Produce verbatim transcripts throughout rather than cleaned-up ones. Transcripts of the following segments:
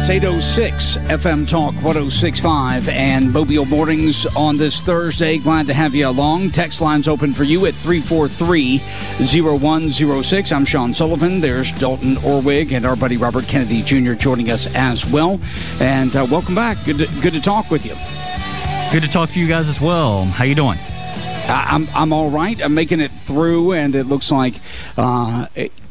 eight oh six F M Talk one oh six point five and Mobile Mornings on this Thursday. Glad to have you along. Text lines open for you at three four three, oh one oh six. I'm Sean Sullivan. There's Dalton Orwig and our buddy Robert Kennedy Junior joining us as well. And uh, welcome back. Good to, good to talk with you. Good to talk to you guys as well. How you doing? I'm I'm all right. I'm making it through, and it looks like uh,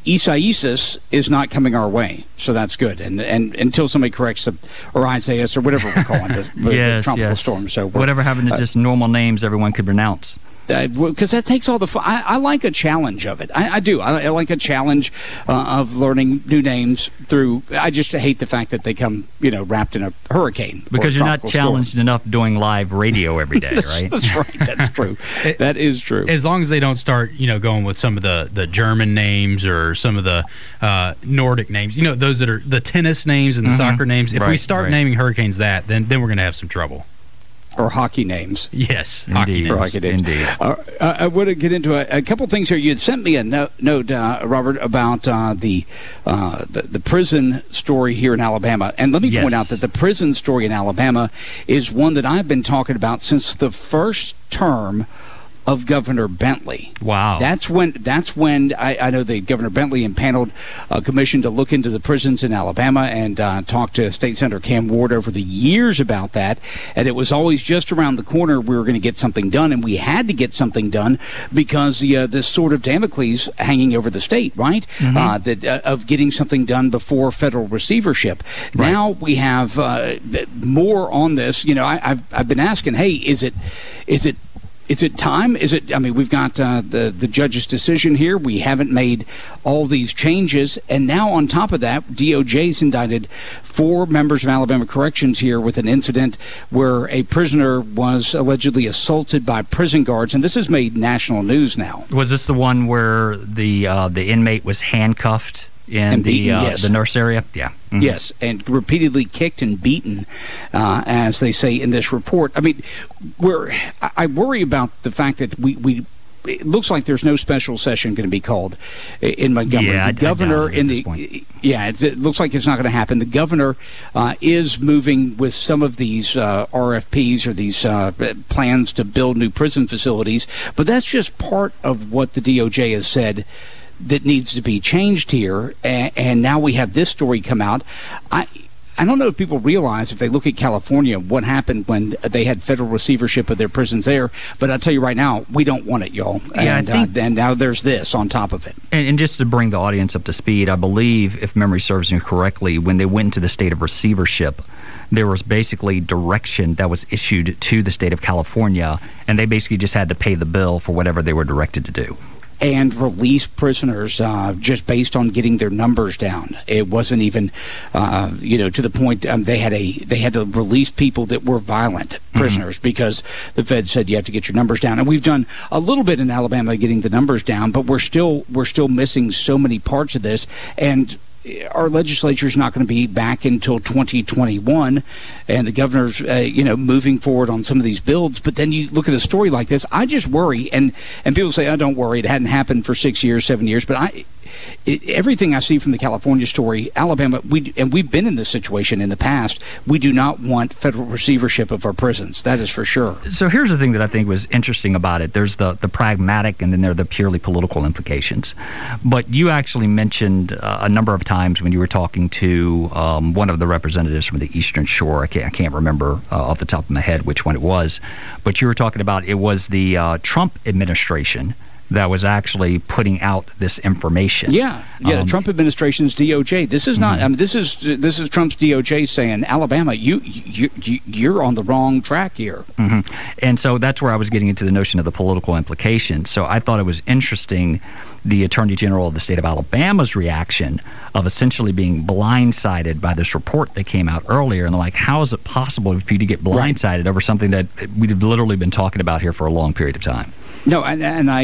Isaias is not coming our way, so that's good. And and until somebody corrects the, or Isaias or whatever we're calling the, yes, the tropical yes. storm. So whatever happened to uh, just normal names everyone could pronounce. Because uh, that takes all the fun. I, I like a challenge of it. I, I do. I, I like a challenge uh, of learning new names through. I just hate the fact that they come, you know, wrapped in a hurricane. Because you're not challenged storm. enough doing live radio every day, that's, right? That's right. That's true. it, that is true. As long as they don't start, you know, going with some of the, the German names or some of the uh, Nordic names. You know, those that are the tennis names and the mm-hmm. soccer names. If right, we start right. naming hurricanes that, then then we're going to have some trouble. Or hockey names. Yes, indeed. hockey names. Hockey names. Indeed. Uh, I want to get into a, a couple things here. You had sent me a note, note uh, Robert, about uh, the, uh, the the prison story here in Alabama. And let me yes. point out that the prison story in Alabama is one that I've been talking about since the first term of Governor Bentley. Wow. That's when that's when I, I know that Governor Bentley impaneled a commission to look into the prisons in Alabama and uh, talked to State Senator Cam Ward over the years about that. And it was always just around the corner we were going to get something done, and we had to get something done because the uh, this sort of Damocles hanging over the state, right? Mm-hmm. Uh, that uh, of getting something done before federal receivership. Right. Now we have uh, more on this. You know, I, I've I've been asking, hey, is it is it Is it time? Is it? I mean, we've got uh, the the judge's decision here. We haven't made all these changes, and now on top of that, D O J's indicted four members of Alabama Corrections here with an incident where a prisoner was allegedly assaulted by prison guards, and this has made national news now. Was this the one where the uh, the inmate was handcuffed in and the beaten, uh, yes. the nurse area? Yeah. Mm-hmm. Yes, and repeatedly kicked and beaten, uh, as they say in this report. I mean, we're, I worry about the fact that we, we it looks like there's no special session going to be called in Montgomery. Yeah, the governor I, I in the yeah, it's, it looks like it's not going to happen. The governor uh, is moving with some of these uh, R F Ps or these uh, plans to build new prison facilities, but that's just part of what the D O J has said that needs to be changed here, and, and now we have this story come out. I I don't know if people realize, if they look at California, what happened when they had federal receivership of their prisons there, but I'll tell you right now, we don't want it, y'all. Yeah, and, I think, uh, and now there's this on top of it. And, and just to bring the audience up to speed, I believe, if memory serves me correctly, when they went into the state of receivership, there was basically direction that was issued to the state of California, and they basically just had to pay the bill for whatever they were directed to do. And release prisoners uh, just based on getting their numbers down. It wasn't even, uh, you know, to the point um, they had a they had to release people that were violent prisoners mm-hmm. because the Fed said you have to get your numbers down. And we've done a little bit in Alabama getting the numbers down, but we're still we're still missing so many parts of this. And our legislature is not going to be back until twenty twenty-one, and the governor's, uh, you know, moving forward on some of these bills. But then you look at a story like this, I just worry, and and people say, "Oh, don't worry, it hadn't happened for six years, seven years." But I, it, everything I see from the California story, Alabama, we and we've been in this situation in the past. We do not want federal receivership of our prisons. That is for sure. So here's the thing that I think was interesting about it. There's the the pragmatic, and then there are the purely political implications. But you actually mentioned uh, a number of times when you were talking to um, one of the representatives from the Eastern Shore. I can't, I can't remember uh, off the top of my head which one it was, but you were talking about it was the uh, Trump administration that was actually putting out this information. Yeah, yeah. Um, the Trump administration's D O J. This is not. Mm-hmm. I mean, this is this is Trump's D O J saying, Alabama, you you, you you're on the wrong track here. Mm-hmm. And so that's where I was getting into the notion of the political implications. So I thought it was interesting, the Attorney General of the state of Alabama's reaction of essentially being blindsided by this report that came out earlier, and they're like, how is it possible for you to get blindsided right. over something that we've literally been talking about here for a long period of time? No, and, and I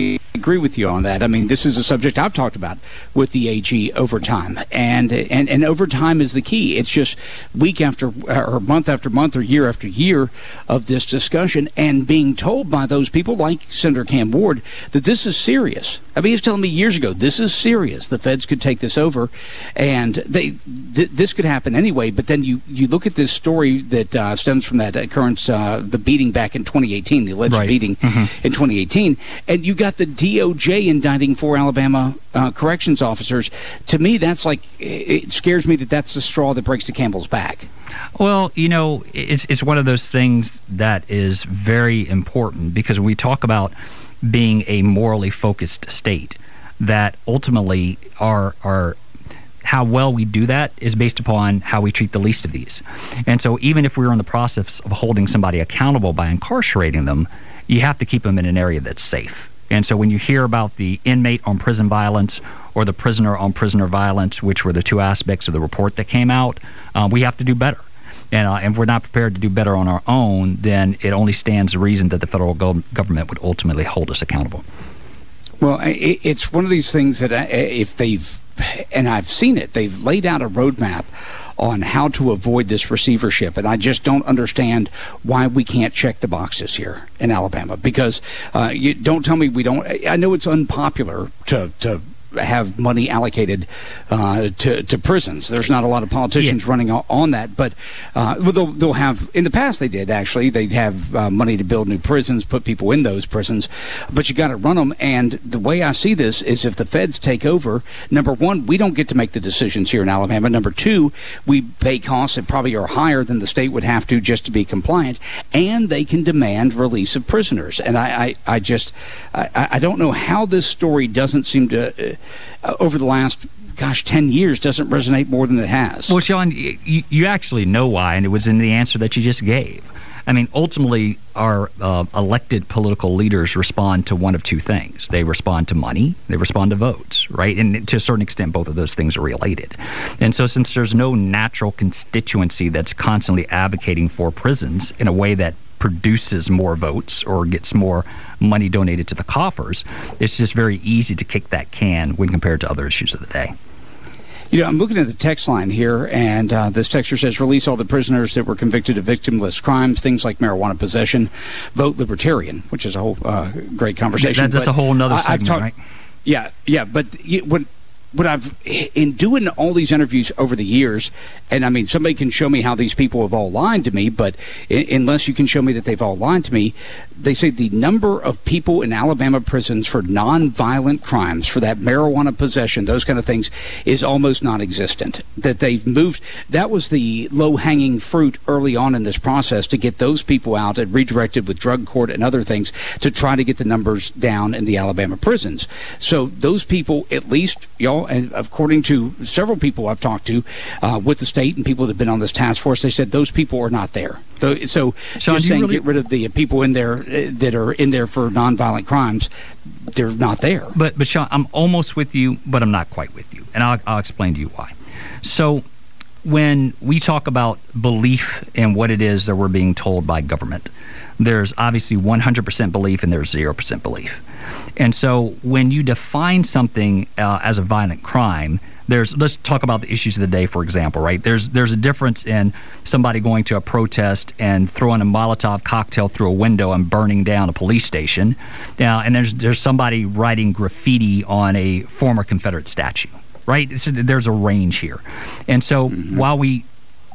agree with you on that. I mean, this is a subject I've talked about with the A G over time, and and and over time is the key. It's just week after or month after month or year after year of this discussion, and being told by those people like Senator Cam Ward that this is serious. I mean, he was telling me years ago, this is serious. The feds could take this over, and they th- this could happen anyway. But then you, you look at this story that uh, stems from that occurrence, uh, the beating back in twenty eighteen, the alleged right. beating mm-hmm. in twenty eighteen, and you got the D O J indicting four Alabama uh, corrections officers. To me, that's like, it scares me that that's the straw that breaks the camel's back. Well, you know, it's it's one of those things that is very important, because when we talk about being a morally focused state, that ultimately our our how well we do that is based upon how we treat the least of these. And so even if we're in the process of holding somebody accountable by incarcerating them, you have to keep them in an area that's safe. And so when you hear about the inmate on prison violence or the prisoner on prisoner violence, which were the two aspects of the report that came out, uh, we have to do better. And, uh, and if we're not prepared to do better on our own, then it only stands to reason that the federal go- government would ultimately hold us accountable. Well, it, it's one of these things that I, if they've, and I've seen it, they've laid out a roadmap on how to avoid this receivership, and I just don't understand why we can't check the boxes here in Alabama. Because uh, you don't tell me we don't. I know it's unpopular to to. have money allocated uh, to to prisons. There's not a lot of politicians yeah. running on, on that, but uh, well, they'll, they'll have, in the past they did actually, they'd have uh, money to build new prisons, put people in those prisons, but you got to run them. And the way I see this is, if the feds take over, number one, we don't get to make the decisions here in Alabama. Number two, we pay costs that probably are higher than the state would have to just to be compliant, and they can demand release of prisoners. And I, I, I just, I, I don't know how this story doesn't seem to, uh, Uh, over the last, gosh, ten years, doesn't resonate more than it has. Well, Sean, you, you actually know why, and it was in the answer that you just gave. I mean, ultimately, our uh, elected political leaders respond to one of two things. They respond to money, they respond to votes, right? And to a certain extent, both of those things are related. And so since there's no natural constituency that's constantly advocating for prisons in a way that produces more votes or gets more money donated to the coffers, it's just very easy to kick that can when compared to other issues of the day. You know, I'm looking at the text line here, and uh, this texter says, release all the prisoners that were convicted of victimless crimes, things like marijuana possession, vote libertarian, which is a whole uh, great conversation. That, that's but a whole other I, segment, talk- right? Yeah, yeah, but you, what... What I've, in doing all these interviews over the years, and I mean, somebody can show me how these people have all lied to me, but I- unless you can show me that they've all lied to me, they say the number of people in Alabama prisons for nonviolent crimes, for that marijuana possession, those kind of things, is almost non-existent. That they've moved, that was the low-hanging fruit early on in this process, to get those people out and redirected with drug court and other things to try to get the numbers down in the Alabama prisons. So those people, at least, y'all, and according to several people I've talked to uh, with the state and people that have been on this task force, they said those people are not there. So, so Sean, just saying really, get rid of the people in there uh, that are in there for nonviolent crimes, they're not there. But, but Sean, I'm almost with you, but I'm not quite with you. And I'll, I'll explain to you why. So when we talk about belief in what it is that we're being told by government, there's obviously one hundred percent belief and there's zero percent belief. And so when you define something uh, as a violent crime, there's, let's talk about the issues of the day, for example, right? There's there's a difference in somebody going to a protest and throwing a Molotov cocktail through a window and burning down a police station. Now, and there's there's somebody writing graffiti on a former Confederate statue, right? So there's a range here. And so mm-hmm. while we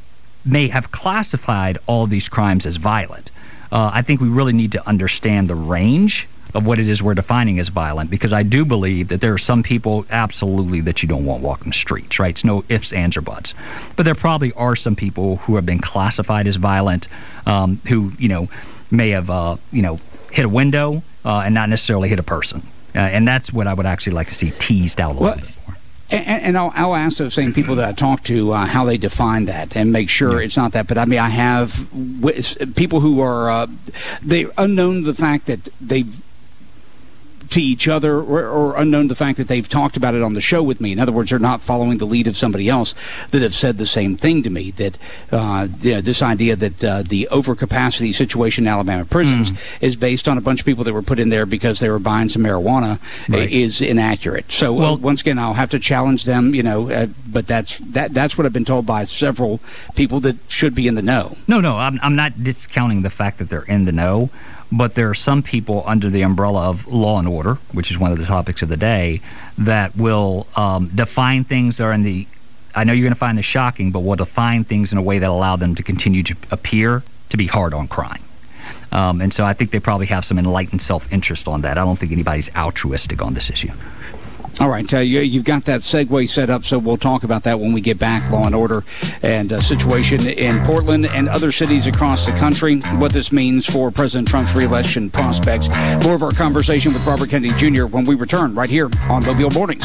may have classified all of these crimes as violent, uh, I think we really need to understand the range of what it is we're defining as violent, because I do believe that there are some people absolutely that you don't want walking the streets, right? It's no ifs, ands, or buts. But there probably are some people who have been classified as violent, um, who, you know, may have, uh, you know, hit a window uh, and not necessarily hit a person. Uh, and that's what I would actually like to see teased out a little well, bit more. And, and I'll, I'll ask those same people that I talk to uh, how they define that and make sure yeah. it's not that. But I mean, I have w- people who are, uh, they're unknown to the fact that they've to each other, or, or unknown to the fact that they've talked about it on the show with me. In other words, they're not following the lead of somebody else that have said the same thing to me, that uh, you know, this idea that uh, the overcapacity situation in Alabama prisons mm. is based on a bunch of people that were put in there because they were buying some marijuana right. is inaccurate. So well, uh, once again, I'll have to challenge them, you know, uh, but that's that that's what I've been told by several people that should be in the know. No, no, I'm, I'm not discounting the fact that they're in the know. But there are some people under the umbrella of law and order, which is one of the topics of the day, that will um, define things that are in the, I know you're going to find this shocking, but will define things in a way that allow them to continue to appear to be hard on crime. Um, and so I think they probably have some enlightened self-interest on that. I don't think anybody's altruistic on this issue. All right, uh, you, you've got that segue set up, so we'll talk about that when we get back. Law and order and uh, situation in Portland and other cities across the country, what this means for President Trump's re-election prospects. More of our conversation with Robert Kennedy Junior when we return right here on Mobile Mornings.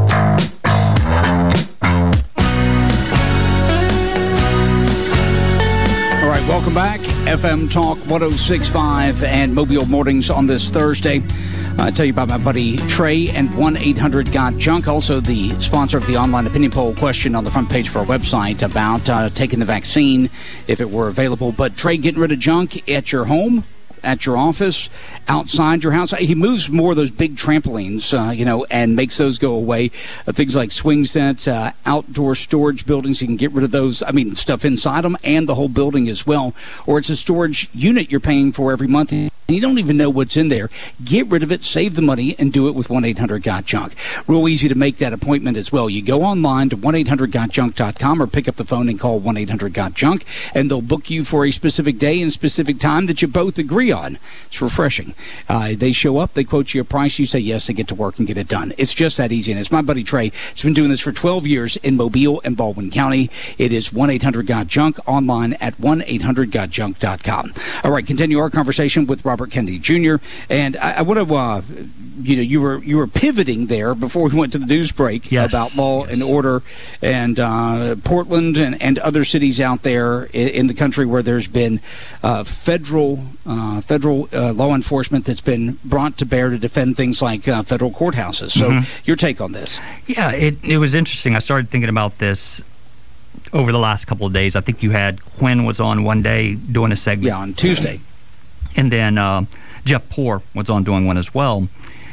All right, welcome back. F M Talk one oh six point five and Mobile Mornings on this Thursday. I tell you about my buddy Trey and one eight hundred got junk, also the sponsor of the online opinion poll question on the front page of our website about uh, taking the vaccine if it were available. But Trey, getting rid of junk at your home, at your office, outside your house. He moves more of those big trampolines, uh, you know, and makes those go away. Uh, things like swing sets, uh, outdoor storage buildings. You can get rid of those. I mean, stuff inside them and the whole building as well. Or it's a storage unit you're paying for every month. You don't even know what's in there. Get rid of it, save the money, and do it with one eight hundred got junk. Real easy to make that appointment as well. You go online to one eight hundred got junk dot com or pick up the phone and call one eight hundred got junk, and they'll book you for a specific day and specific time that you both agree on. It's refreshing. Uh, they show up, they quote you a price, you say yes, they get to work and get it done. It's just that easy, and it's my buddy Trey. He's been doing this for twelve years in Mobile and Baldwin County. It is one eight hundred got junk, online at one eight hundred got junk dot com. All right, continue our conversation with Robert Kennedy Junior And I, I want to, uh, you know, you were you were pivoting there before we went to the news break yes, about law yes. and order and uh, Portland and, and other cities out there in, in the country where there's been uh, federal uh, federal uh, law enforcement that's been brought to bear to defend things like uh, federal courthouses. So mm-hmm. your take on this? Yeah, it, it was interesting. I started thinking about this over the last couple of days. I think you had Quinn was on one day doing a segment. Yeah, on Tuesday. And then uh, Jeff Poore was on doing one as well.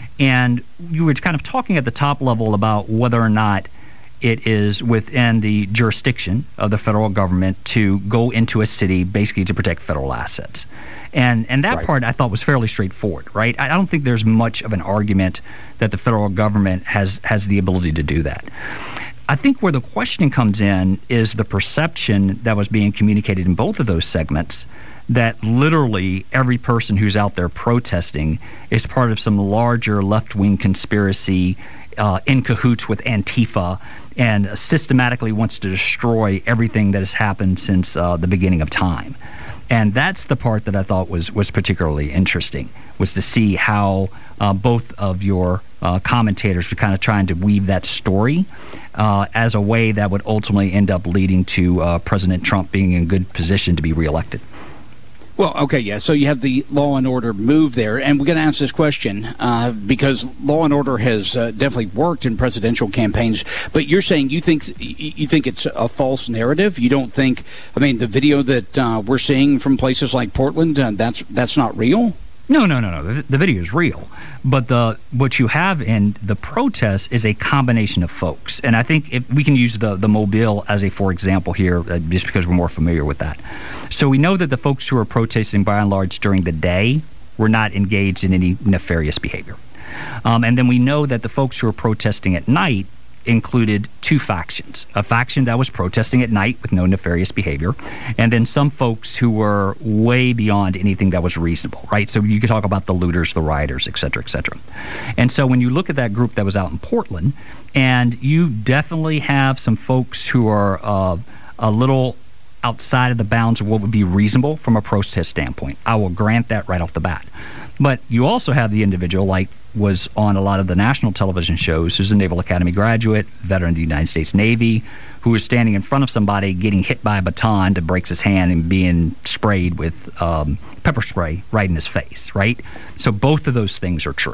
And you were kind of talking at the top level about whether or not it is within the jurisdiction of the federal government to go into a city basically to protect federal assets. And and that right. part I thought was fairly straightforward, right? I don't think there's much of an argument that the federal government has, has the ability to do that. I think where the question comes in is the perception that was being communicated in both of those segments that literally every person who's out there protesting is part of some larger left-wing conspiracy uh, in cahoots with Antifa and systematically wants to destroy everything that has happened since uh, the beginning of time. And that's the part that I thought was, was particularly interesting, was to see how uh, both of your uh, commentators were kind of trying to weave that story uh, as a way that would ultimately end up leading to uh, President Trump being in good position to be reelected. Well, okay, yeah, so you have the law and order move there, and we're going to ask this question uh, because law and order has uh, definitely worked in presidential campaigns, but you're saying you think you think it's a false narrative? You don't think, I mean, the video that uh, we're seeing from places like Portland, uh, that's that's not real? No, no, no, no. The, the video is real, but the what you have in the protests is a combination of folks, and I think if we can use the the Mobile as a for example here, uh, just because we're more familiar with that. So we know that the folks who are protesting, by and large, during the day were not engaged in any nefarious behavior, um, and then we know that the folks who are protesting at night included two factions. A faction that was protesting at night with no nefarious behavior, and then some folks who were way beyond anything that was reasonable, right? So you could talk about the looters, the rioters, et cetera, et cetera. And so when you look at that group that was out in Portland, and you definitely have some folks who are uh, a little outside of the bounds of what would be reasonable from a protest standpoint. I will grant that right off the bat. But you also have the individual, like was on a lot of the national television shows, who's a Naval Academy graduate, veteran of the United States Navy, who is standing in front of somebody getting hit by a baton that breaks his hand and being sprayed with um, pepper spray right in his face, right? So both of those things are true.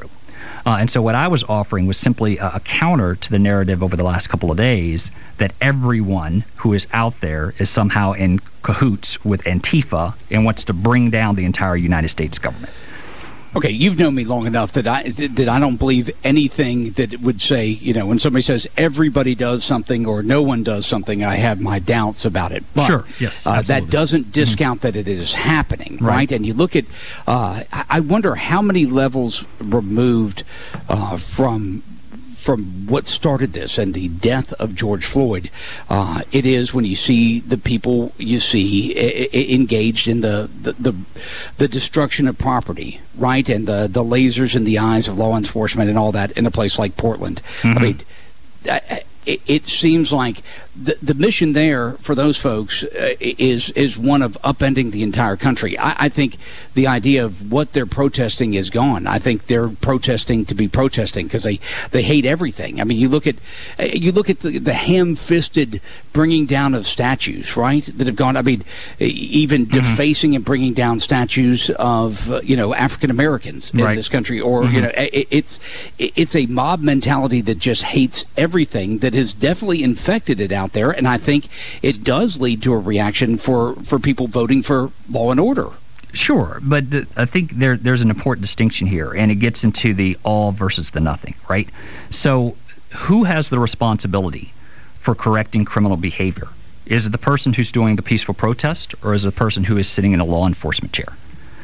Uh, and so what I was offering was simply a, a counter to the narrative over the last couple of days that everyone who is out there is somehow in cahoots with Antifa and wants to bring down the entire United States government. Okay, you've known me long enough that I that I don't believe anything that would say, you know, when somebody says everybody does something or no one does something, I have my doubts about it. But, sure, yes, uh, that doesn't discount mm-hmm. that it is happening, right? right? And you look at, uh, I wonder how many levels removed uh, from from what started this and the death of George Floyd, uh, it is when you see the people you see I- I engaged in the, the, the, the destruction of property, right? And the, the lasers in the eyes of law enforcement and all that in a place like Portland. Mm-hmm. I mean, I, it, it seems like the, the mission there for those folks uh, is is one of upending the entire country. I, I think the idea of what they're protesting is gone. I think they're protesting to be protesting because they, they hate everything. I mean, you look at you look at the, the ham-fisted bringing down of statues, right? That have gone. I mean, even mm-hmm. defacing and bringing down statues of uh, you know African Americans in right. this country, or mm-hmm. you know, it, it's it's a mob mentality that just hates everything that has definitely infected it out there, and I think it does lead to a reaction for, for people voting for law and order. Sure, but the, I think there there's an important distinction here, and it gets into the all versus the nothing, right? So who has the responsibility for correcting criminal behavior? Is it the person who's doing the peaceful protest, or is it the person who is sitting in a law enforcement chair?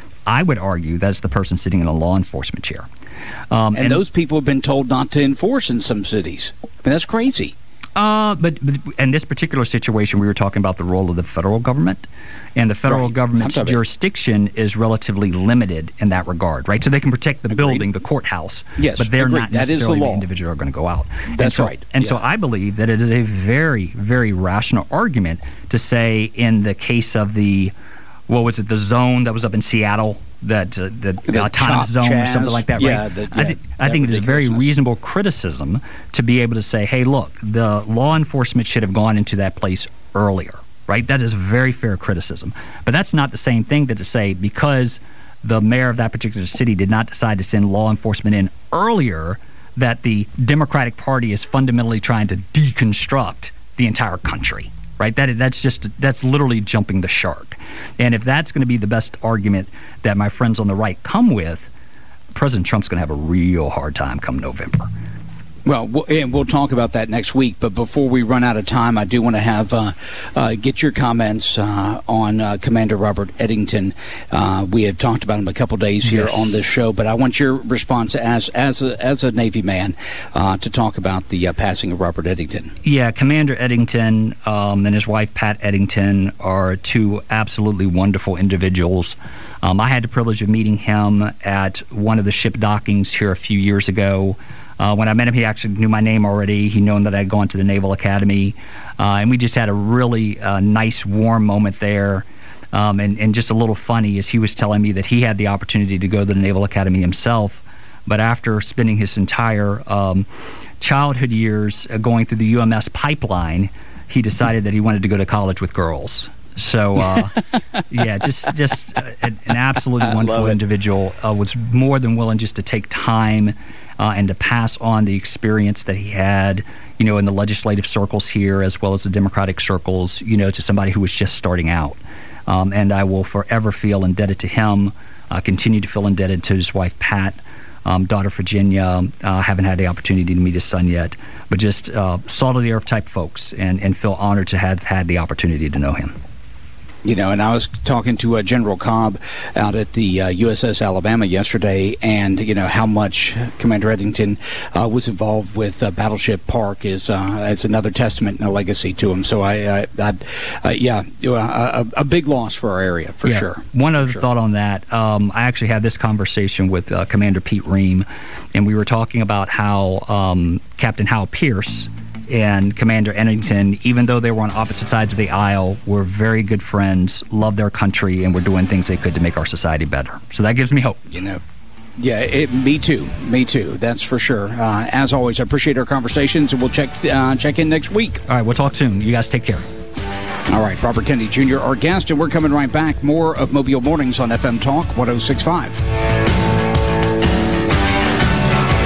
I would argue that's the person sitting in a law enforcement chair. Um, and, and those people have been told not to enforce in some cities. I mean, that's crazy. Uh, but, but in this particular situation, we were talking about the role of the federal government, and the federal right. government's jurisdiction is relatively limited in that regard, right? So they can protect the Agreed. building, the courtowhouse, yes, but they're agreed. not That necessarily is the, the law. individual who are going to go out. That's and so, right. And yeah. so I believe that it is a very, very rational argument to say in the case of the, what was it, the zone that was up in Seattle, that uh, the, the autonomous zone Chaz. or something like that, yeah, right? the, yeah, I, th- I think it is a very reasonable criticism to be able to say, hey, look, the law enforcement should have gone into that place earlier, right? That is a very fair criticism. But that's not the same thing that to say because the mayor of that particular city did not decide to send law enforcement in earlier that the Democratic Party is fundamentally trying to deconstruct the entire country. Right, that that's just that's literally jumping the shark, and if that's going to be the best argument that my friends on the right come with, President Trump's going to have a real hard time come November. Well, we'll, and we'll talk about that next week. But before we run out of time, I do want to have uh, uh, get your comments uh, on uh, Commander Robert Eddington. Uh, we have talked about him a couple days here yes. on this show, but I want your response as as a, as a Navy man uh, to talk about the uh, passing of Robert Eddington. Yeah, Commander Eddington um, and his wife Pat Eddington are two absolutely wonderful individuals. Um, I had the privilege of meeting him at one of the ship dockings here a few years ago. Uh, when I met him, he actually knew my name already. He'd known that I'd gone to the Naval Academy. Uh, and we just had a really uh, nice, warm moment there. Um, and, and just a little funny as he was telling me that he had the opportunity to go to the Naval Academy himself. But after spending his entire um, childhood years uh, going through the U M S pipeline, he decided that he wanted to go to college with girls. So, uh, yeah, just just uh, an absolutely wonderful individual. Uh, was more than willing just to take time uh, and to pass on the experience that he had, you know, in the legislative circles here as well as the Democratic circles, you know, to somebody who was just starting out. Um, and I will forever feel indebted to him, uh, continue to feel indebted to his wife, Pat, um, daughter, Virginia. Uh, haven't had the opportunity to meet his son yet, but just uh, salt of the earth type folks, and, and feel honored to have had the opportunity to know him. You know, and I was talking to uh, General Cobb out at the uh, U S S Alabama yesterday, and, you know, how much Commander Eddington uh, was involved with uh, Battleship Park is uh, is another testament and a legacy to him. So, I, I, I uh, yeah, a, a big loss for our area, for yeah. sure. One other sure. thought on that. Um, I actually had this conversation with uh, Commander Pete Ream, and we were talking about how um, Captain Hal Pierce and Commander Eddington, even though they were on opposite sides of the aisle, were very good friends, loved their country, and were doing things they could to make our society better. So that gives me hope. You know, yeah, it, me too. Me too. That's for sure. Uh, as always, I appreciate our conversations, and we'll check uh, check in next week. All right, we'll talk soon. You guys take care. All right, Robert Kennedy Junior, our guest, and we're coming right back. More of Mobile Mornings on F M Talk one oh six point five.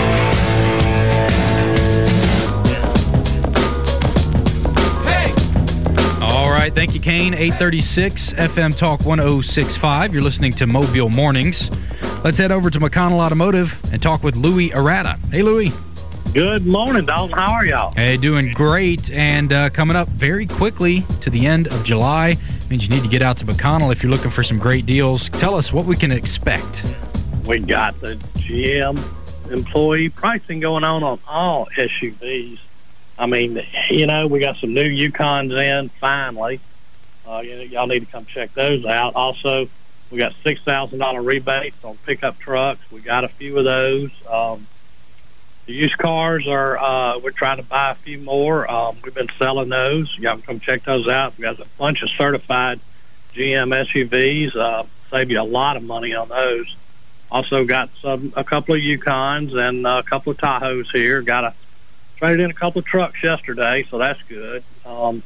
right, thank you, Kane. eight thirty-six F M Talk one oh six point five. You're listening to Mobile Mornings. Let's head over to McConnell Automotive and talk with Louis Arata. Hey, Louis. Good morning, Dalton. How are y'all? Hey, doing great. And uh, coming up very quickly to the end of July means you need to get out to McConnell if you're looking for some great deals. Tell us what we can expect. We got the G M employee pricing going on on all S U Vs. I mean, you know, we got some new Yukons in finally. Uh, you know, y'all need to come check those out. Also, we got six thousand dollars rebates on pickup trucks. We got a few of those. Um, the used cars are, uh, we're trying to buy a few more. Um, we've been selling those. Y'all can come check those out. We got a bunch of certified G M S U Vs. Uh, save you a lot of money on those. Also got some a couple of Yukons and a couple of Tahoes here. Got a traded in a couple of trucks yesterday, so that's good. Um,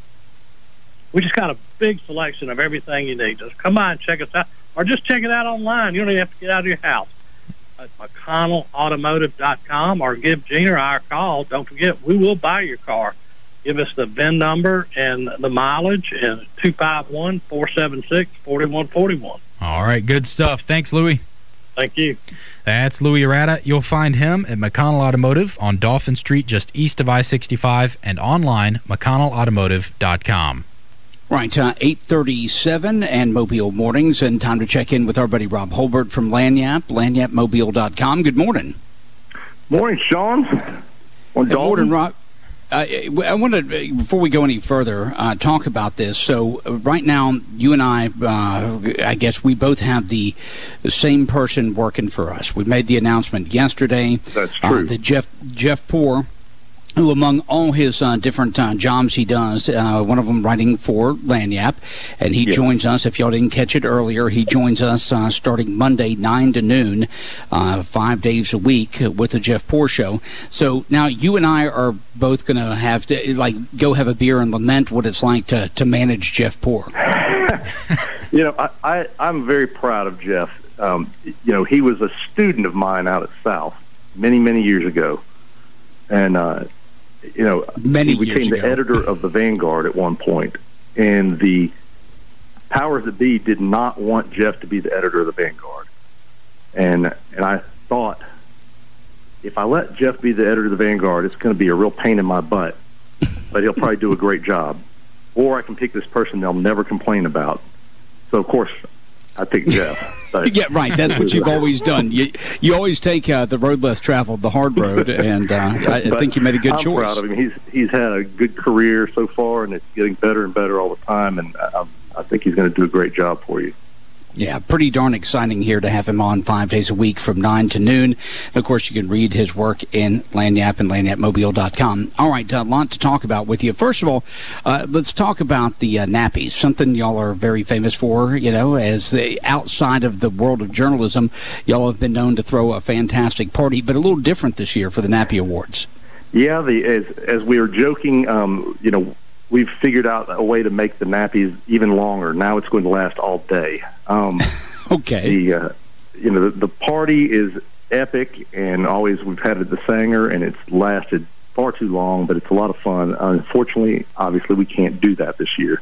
we just got a big selection of everything you need. Just come by and check us out, or just check it out online. You don't even have to get out of your house. At McConnell Automotive dot com, or give Gina or I a call. Don't forget, we will buy your car. Give us the V I N number and the mileage, and two five one, four seven six, four one four one. All right, good stuff. Thanks, Louis. Thank you. That's Louis Arata. You'll find him at McConnell Automotive on Dauphin Street, just east of I sixty-five, and online, McConnell Automotive dot com. Right, uh, eight thirty-seven and Mobile Mornings, and time to check in with our buddy Rob Holbert from Lanyap, Lanyap Mobile dot com. Good morning. Morning, Sean. Good morning, Rob. Uh, I want to, before we go any further, uh, talk about this. So uh, right now, you and I, uh, I guess we both have the, the same person working for us. We made the announcement yesterday. That's true. Uh, that Jeff Jeff Poor, who among all his uh, different uh, jobs he does, uh, one of them writing for Lanyap, and he yeah. joins us. If y'all didn't catch it earlier, he joins us uh, starting Monday, nine to noon, uh, five days a week with the Jeff Poor Show. So now you and I are both going to have to, like, go have a beer and lament what it's like to, to manage Jeff Poor. You know, I, I, I'm very proud of Jeff. Um, you know, he was a student of mine out at South many, many years ago. And, uh, you know, Many he became the ago. editor of the Vanguard at one point, and the powers that be did not want Jeff to be the editor of the Vanguard. And and I thought, if I let Jeff be the editor of the Vanguard, it's going to be a real pain in my butt, but he'll probably do a great job. Or I can pick this person they'll never complain about. So, of course, I picked Jeff. But yeah, right. That's what you've always done. You you always take uh, the road less traveled, the hard road, and uh, I, I think you made a good I'm choice. I'm proud of him. He's he's had a good career so far, and it's getting better and better all the time. And I, I think he's going to do a great job for you. Yeah, pretty darn exciting here to have him on five days a week from nine to noon. And of course, you can read his work in Lanyap and Lanyap Mobile dot com. All right, a lot to talk about with you. First of all, uh, let's talk about the uh, nappies, something y'all are very famous for, you know, as the, outside of the world of journalism, y'all have been known to throw a fantastic party, but a little different this year for the Nappy Awards. Yeah, the as, as we were joking, um, you know, we've figured out a way to make the nappies even longer. Now it's going to last all day. Um, okay. The uh, you know the, the party is epic, and always we've had it the Sanger, and it's lasted far too long, but it's a lot of fun. Unfortunately, obviously, we can't do that this year.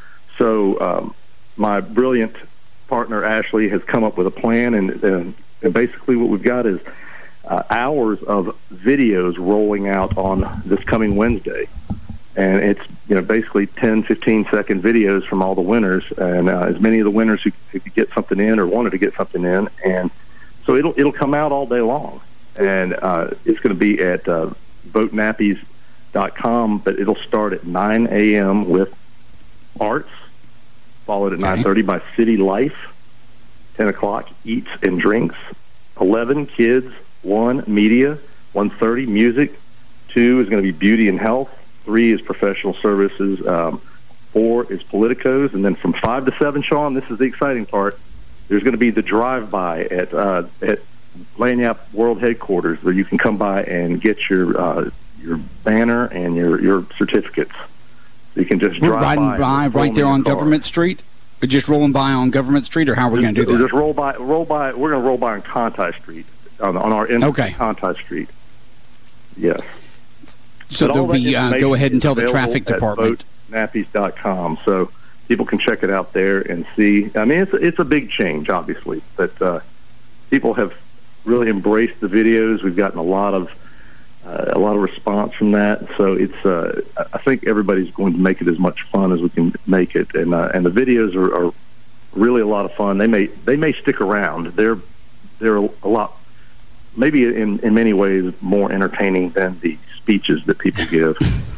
So um, my brilliant partner Ashley has come up with a plan, and, and, and basically what we've got is uh, hours of videos rolling out on this coming Wednesday. And it's, you know, basically ten, fifteen second videos from all the winners, and uh, as many of the winners who, who could get something in or wanted to get something in. And so it'll it'll come out all day long. And uh, it's going to be at uh, vote nappies dot com, but it'll start at nine a.m. with arts, followed at okay. nine thirty by City Life, ten o'clock eats and drinks, eleven kids, one media, one thirty music, two is going to be beauty and health, three is professional services, um, four is politicos, and then from five to seven, Sean, this is the exciting part, there's going to be the drive-by at uh, at Lanyap World Headquarters, where you can come by and get your uh, your banner and your, your certificates. So you can just We're drive riding by, by right there on car. Government Street? We're just rolling by on Government Street, or how are we going to do that? Just roll by, roll by, we're going to roll by on Conti Street, on, on our end okay. of Conti Street. Yes. So there'll be, uh, go ahead and tell the traffic department. vote nappies dot com. So people can check it out there and see. I mean, it's it's a big change, obviously, but uh, people have really embraced the videos. We've gotten a lot of uh, a lot of response from that. So it's uh, I think everybody's going to make it as much fun as we can make it, and uh, and the videos are, are really a lot of fun. They may they may stick around. They're they're a lot, maybe in in many ways more entertaining than the speeches that people give.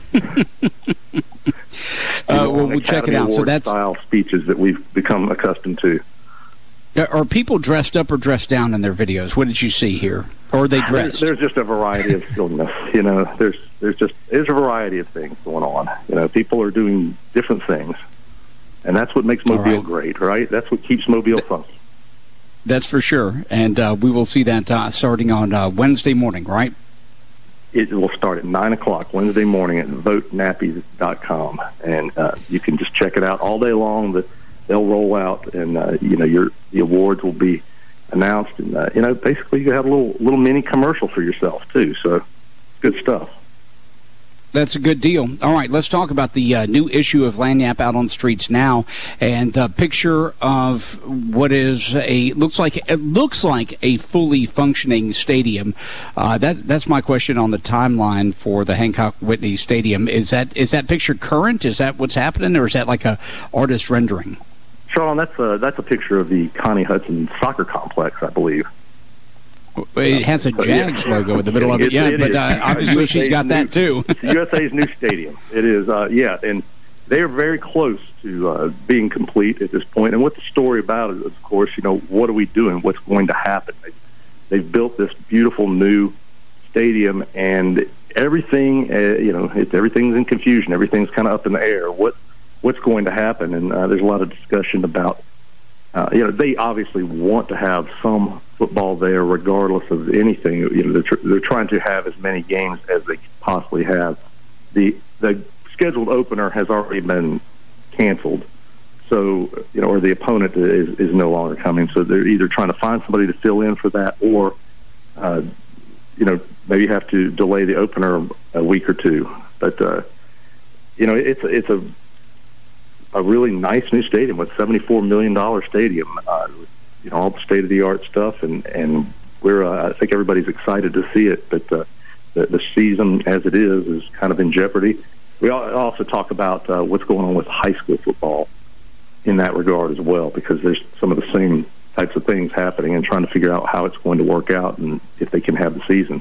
uh, well, we'll check it out. So that's style speeches that we've become accustomed to. Are people dressed up or dressed down in their videos? What did you see here? Or are they dressed? There's, there's just a variety of silliness. You know, there's there's just there's a variety of things going on. You know, people are doing different things, and that's what makes Mobile right. great, right? That's what keeps Mobile funky. That's for sure, and uh, we will see that uh, starting on uh, Wednesday morning, right? It will start at nine o'clock Wednesday morning at vote nappies dot com, and uh, you can just check it out all day long. The They'll roll out, and uh, you know your the awards will be announced, and uh, you know basically you have a little little mini commercial for yourself too. So, good stuff. That's a good deal. All right, let's talk about the uh, new issue of Lagniappe Out on Streets Now, and a picture of what is a looks like it looks like a fully functioning stadium. Uh, that that's my question on the timeline for the Hancock Whitney Stadium. Is that is that picture current? Is that what's happening, or is that like a artist rendering? Sean, that's a that's a picture of the Connie Hudson Soccer Complex, I believe. It has a Jags yeah. logo in the middle of it, yeah, it but uh, obviously U S A's she's got new, that too. It's U S A's new stadium. It is, uh, yeah, and they are very close to uh, being complete at this point. And what the story about it is, of course, you know, what are we doing? What's going to happen? They, they've built this beautiful new stadium, and everything, uh, you know, it's, everything's in confusion. Everything's kind of up in the air. What what's going to happen? And uh, there's a lot of discussion about, uh, you know, they obviously want to have some football there regardless of anything. You know, they're, tr- they're trying to have as many games as they possibly have. The the scheduled opener has already been canceled, so you know, or the opponent is, is no longer coming. So they're either trying to find somebody to fill in for that, or uh, you know, maybe have to delay the opener a week or two. But uh, you know, it's it's a a really nice new stadium with seventy-four million dollars stadium. Uh, you know, all the state-of-the-art stuff, and and we're uh, I think everybody's excited to see it. But uh, the, the season, as it is, is kind of in jeopardy. We also talk about uh, what's going on with high school football in that regard as well, because there's some of the same types of things happening, and trying to figure out how it's going to work out and if they can have the season.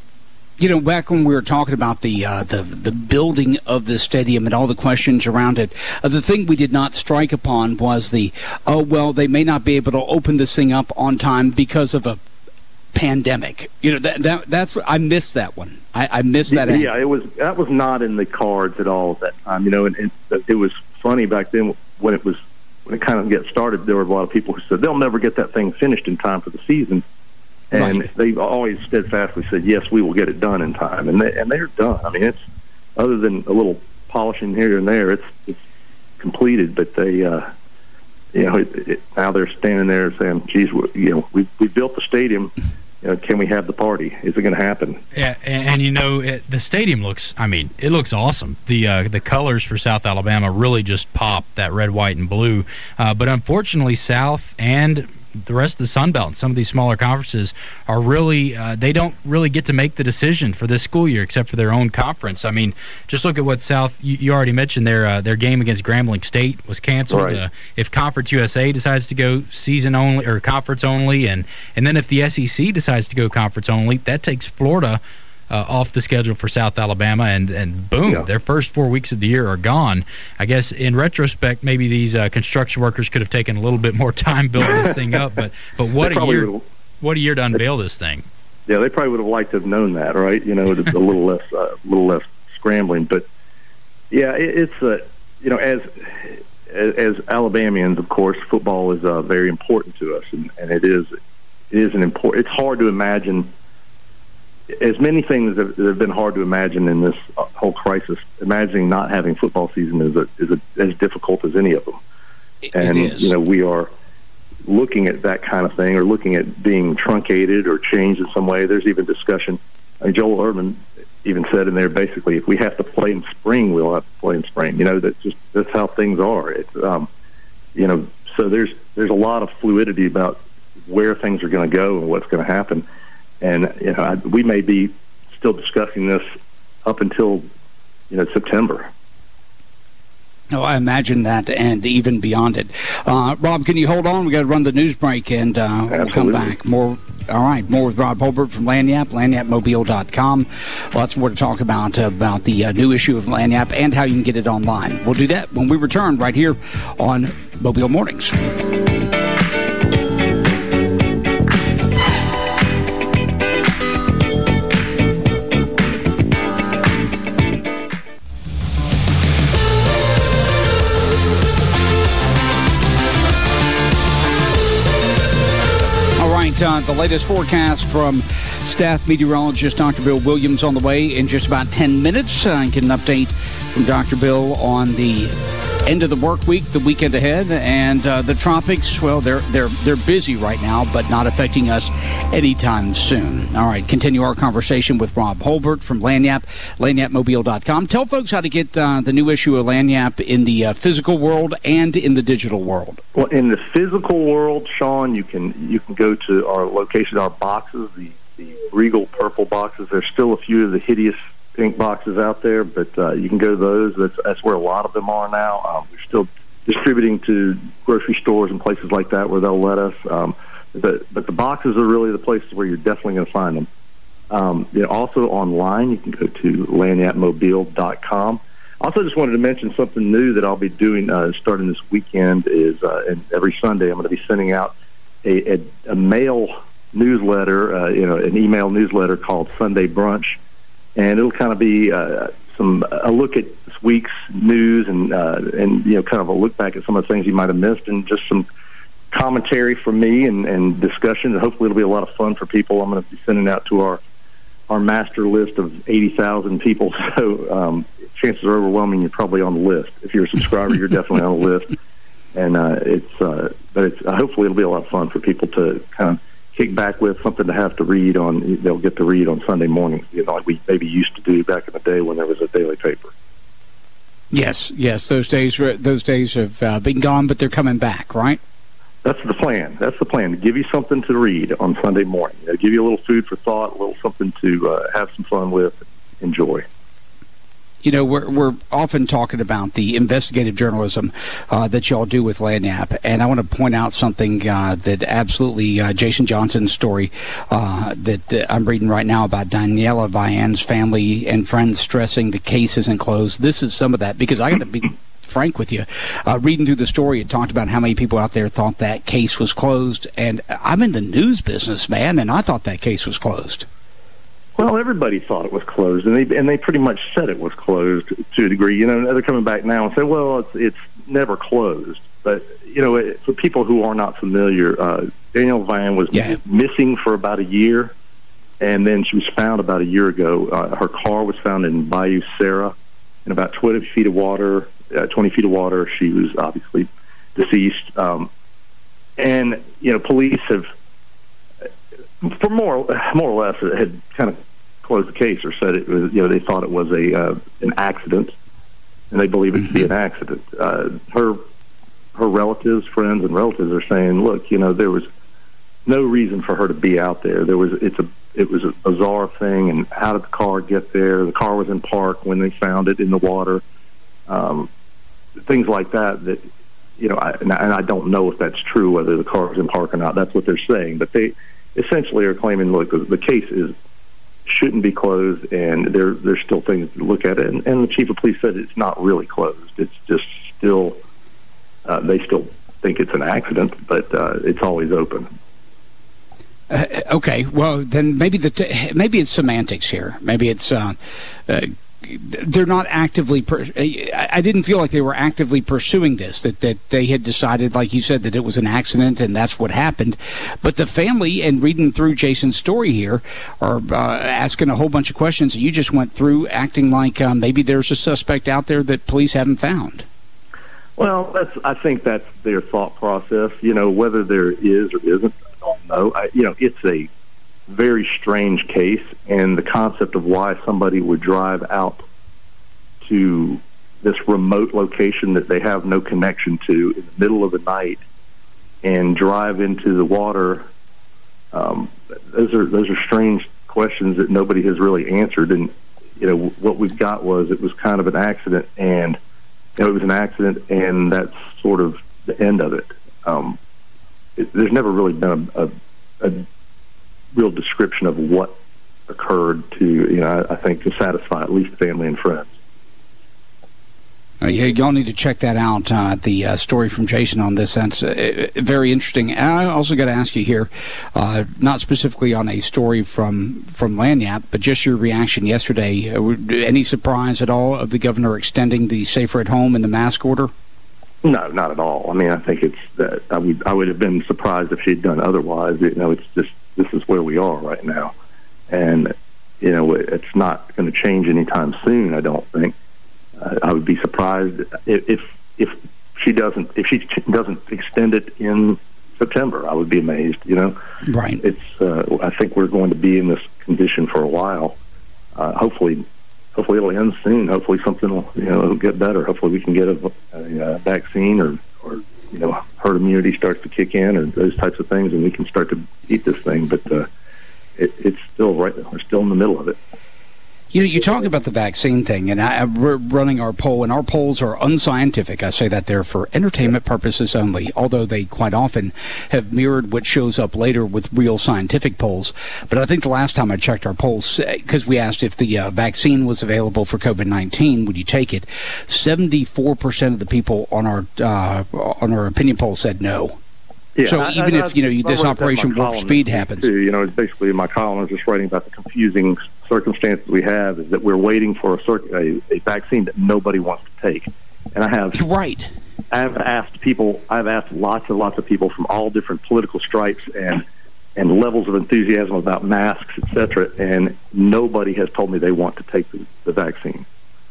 You know, back when we were talking about the uh, the the building of the stadium and all the questions around it, uh, the thing we did not strike upon was the, oh, well, they may not be able to open this thing up on time because of a pandemic. You know, that that that's I missed that one. I, I missed that. Yeah, angle. it was that was not in the cards at all at that time. You know, and, and it was funny back then when it was when it kind of got started. There were a lot of people who said they'll never get that thing finished in time for the season. And right. They've always steadfastly said, yes, we will get it done in time. And, they, and they're done. I mean, it's other than a little polishing here and there, it's it's completed. But they, uh, you know, it, it, now they're standing there saying, geez, we, you know, we we built the stadium. You know, can we have the party? Is it going to happen? Yeah, and, and you know, it, the stadium looks, I mean, it looks awesome. The uh, the colors for South Alabama really just pop, that red, white, and blue. Uh, but unfortunately, South and the rest of the Sun Belt and some of these smaller conferences are really, uh, they don't really get to make the decision for this school year except for their own conference. I mean, just look at what South, you, you already mentioned their, uh, their game against Grambling State was canceled. Right. Uh, if Conference U S A decides to go season only or conference only, and, and then if the S E C decides to go conference only, that takes Florida Uh, off the schedule for South Alabama, and, and boom, yeah. their first four weeks of the year are gone. I guess in retrospect, maybe these uh, construction workers could have taken a little bit more time building this thing up, but but what a year what a year to unveil this thing. Yeah, they probably would have liked to have known that, right? You know, a little less a uh, little less scrambling. But yeah, it, it's uh, you know, as as Alabamians, of course, football is uh, very important to us, and, and it is it is an important. It's hard to imagine. As many things that have been hard to imagine in this whole crisis, imagining not having football season is a, is a, as difficult as any of them. And, it is. you know, we are looking at that kind of thing, or looking at being truncated or changed in some way. There's even discussion. I mean, Joel Erdman even said in there, basically, if we have to play in spring, we'll have to play in spring. You know, that's just that's how things are. It's um, you know, so there's there's a lot of fluidity about where things are going to go and what's going to happen, and you know, I, we may be still discussing this up until you know September. No, I imagine that, and even beyond it. Uh, Rob, can you hold on? We got to run the news break, and uh, we'll come back. More. All right, more with Rob Holbert from Lagniappe, lagniappe mobile dot com. Lots more to talk about, uh, about the uh, new issue of Lagniappe and how you can get it online. We'll do that when we return right here on Mobile Mornings. Uh, the latest forecast from staff meteorologist Doctor Bill Williams on the way in just about ten minutes. I uh, get an update from Doctor Bill on the end of the work week, the weekend ahead, and uh, the tropics. Well, they're they're they're busy right now, but not affecting us anytime soon. All right, continue our conversation with Rob Holbert from Lagniappe, lagniappe mobile dot com. Tell folks how to get uh, the new issue of Lagniappe in the uh, physical world and in the digital world. Well, in the physical world, Sean, you can you can go to our location, our boxes, the the Regal purple boxes. There's still a few of the hideous pink boxes out there, but uh, you can go to those. That's, that's where a lot of them are now. Um, we're still distributing to grocery stores and places like that where they'll let us. Um, but, but the boxes are really the places where you're definitely going to find them. Um, you know, also online, you can go to lagniappe mobile dot com. Also, just wanted to mention something new that I'll be doing uh, starting this weekend. Is uh, and every Sunday I'm going to be sending out a, a, a mail newsletter, uh, you know, an email newsletter called Sunday Brunch. And it'll kind of be uh, some a look at this week's news and uh, and you know kind of a look back at some of the things you might have missed, and just some commentary from me and, and discussion. And hopefully it'll be a lot of fun for people. I'm going to be sending out to our our master list of eighty thousand people. So um, chances are overwhelming you're probably on the list. If you're a subscriber, you're definitely on the list. And uh, it's uh, but it's uh, hopefully it'll be a lot of fun for people to kind of kick back with, something to have to read on. They'll get to read on Sunday mornings, you know, like we maybe used to do back in the day when there was a daily paper. Yes, yes, those days those days have uh, been gone, but they're coming back, right? That's the plan. That's the plan, to give you something to read on Sunday morning. You know, give you a little food for thought, a little something to uh, have some fun with, enjoy. You know, we're we're often talking about the investigative journalism uh, that y'all do with Lagniappe, and I want to point out something uh, that absolutely uh, Jason Johnson's story uh, that uh, I'm reading right now about Daniela Vian's family and friends stressing the case isn't closed. This is some of that, because I got to be frank with you. Uh, reading through the story, it talked about how many people out there thought that case was closed, and I'm in the news business, man, and I thought that case was closed. Well, everybody thought it was closed, and they and they pretty much said it was closed to a degree. You know, they're coming back now and say, well, it's it's never closed. But, you know, it, for people who are not familiar, uh, Danielle Vian was yeah. missing for about a year, and then she was found about a year ago. Uh, her car was found in Bayou Sara in about twenty feet of water. Uh, twenty feet of water. She was obviously deceased. Um, and, you know, police have, for more more or less, had kind of closed the case, or said it was, you know, they thought it was a uh, an accident, and they believe it to be an accident. Uh, her her relatives, friends, and relatives are saying, look, you know, there was no reason for her to be out there. There was it's a it was a bizarre thing, and how did the car get there? The car was in park when they found it in the water. Um, things like that. That you know, I, and I don't know if that's true, whether the car was in park or not. That's what they're saying, but they essentially are claiming, look, the, the case is shouldn't be closed, and there there's still things to look at it. And, and the chief of police said it's not really closed. It's just still, uh, they still think it's an accident, but uh, it's always open. Uh, okay, well, then maybe the t- maybe it's semantics here. Maybe it's uh, uh, they're not actively. Per- I didn't feel like they were actively pursuing this. That that they had decided, like you said, that it was an accident and that's what happened. But the family, and reading through Jason's story here, are uh, asking a whole bunch of questions that you just went through, acting like uh, maybe there's a suspect out there that police haven't found. Well, that's. I think that's their thought process. You know, whether there is or isn't, I don't know. I, you know, it's a very strange case, and the concept of why somebody would drive out to this remote location that they have no connection to in the middle of the night and drive into the water. Um, those are those are strange questions that nobody has really answered. And you know what we've got was it was kind of an accident, and you know, it was an accident, and that's sort of the end of it. Um, it there's never really been a, a, a real description of what occurred to you know I, I think to satisfy at least family and friends. Uh, yeah, y'all need to check that out, uh, the uh, story from Jason on this. That's uh, very interesting. And I also got to ask you here, uh, not specifically on a story from, from Lagniappe, but just your reaction yesterday. Uh, any surprise at all of the governor extending the safer at home and the mask order? No, not at all. I mean, I think it's that I would I would have been surprised if she'd done otherwise. You know, it's just this is where we are right now, and you know, it's not going to change anytime soon. I don't think. Uh, I would be surprised if, if if she doesn't if she doesn't extend it in September. I would be amazed. You know, right? It's. Uh, I think we're going to be in this condition for a while. Uh, hopefully, hopefully it'll end soon. Hopefully something will you know it'll get better. Hopefully we can get a, a, a vaccine or or you know herd immunity starts to kick in or those types of things, and we can start to beat this thing. But uh, it, it's still right. We're still in the middle of it. You know, you talk about the vaccine thing, and I, we're running our poll, and our polls are unscientific. I say that there for entertainment purposes only, although they quite often have mirrored what shows up later with real scientific polls. But I think the last time I checked our polls, because we asked if the uh, vaccine was available for COVID nineteen, would you take it? seventy-four percent of the people on our uh, on our opinion poll said no. Yeah, so I, even I, if, you know, I, this I Operation Warp Speed happens. Too. You know, it's basically in my column, I was just writing about the confusing circumstances we have is that we're waiting for a, cir- a, a vaccine that nobody wants to take. And I have... Right. I've asked people, I've asked lots and lots of people from all different political stripes and and levels of enthusiasm about masks, et cetera, and nobody has told me they want to take the, the vaccine.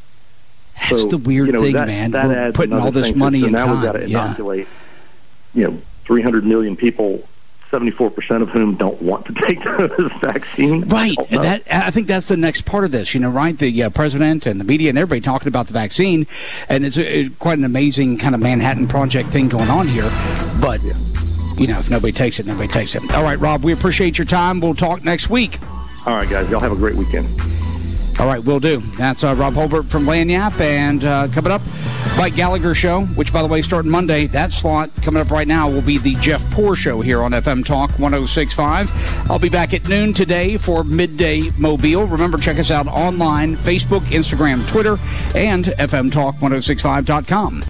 That's so, the weird you know, thing, that, man. That We're putting all this money so and now time. We've got to yeah. inoculate, you know, three hundred million people, seventy-four percent of whom don't want to take the vaccine. Right. And that, I think that's the next part of this, you know, right? The uh, president and the media and everybody talking about the vaccine. And it's, a, it's quite an amazing kind of Manhattan Project thing going on here. But, yeah. you know, if nobody takes it, nobody takes it. All right, Rob, we appreciate your time. We'll talk next week. All right, guys. Y'all have a great weekend. All right, will do. That's uh, Rob Holbert from Lagniappe. And uh, coming up, Mike Gallagher Show, which, by the way, starting Monday. That slot coming up right now will be the Jeff Poor Show here on F M Talk one oh six point five. I'll be back at noon today for Midday Mobile. Remember, check us out online, Facebook, Instagram, Twitter, and F M Talk ten sixty-five dot com.